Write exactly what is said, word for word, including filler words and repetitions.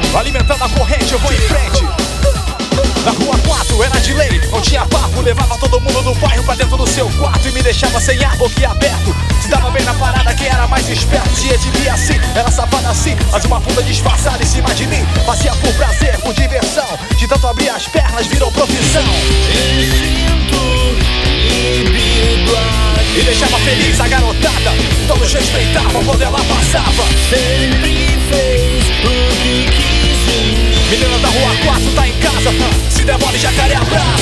Alimentando a corrente, eu vou em frente. Na rua quatro era de lei, não tinha papo. Levava todo mundo do bairro pra dentro do seu quarto e me deixava sem ar, boquiaberto. Se dava bem na parada quem era mais esperto. Se exibia assim, era safada assim, mas uma puta disfarçada em cima de mim. Fazia por prazer, por diversão. De tanto abrir as pernas virou profissão. E deixava feliz a garotada, todos respeitavam quando ela passava. Sempre fez o que quis. Menina da rua quatro tá em casa, se demole jacaré abraça.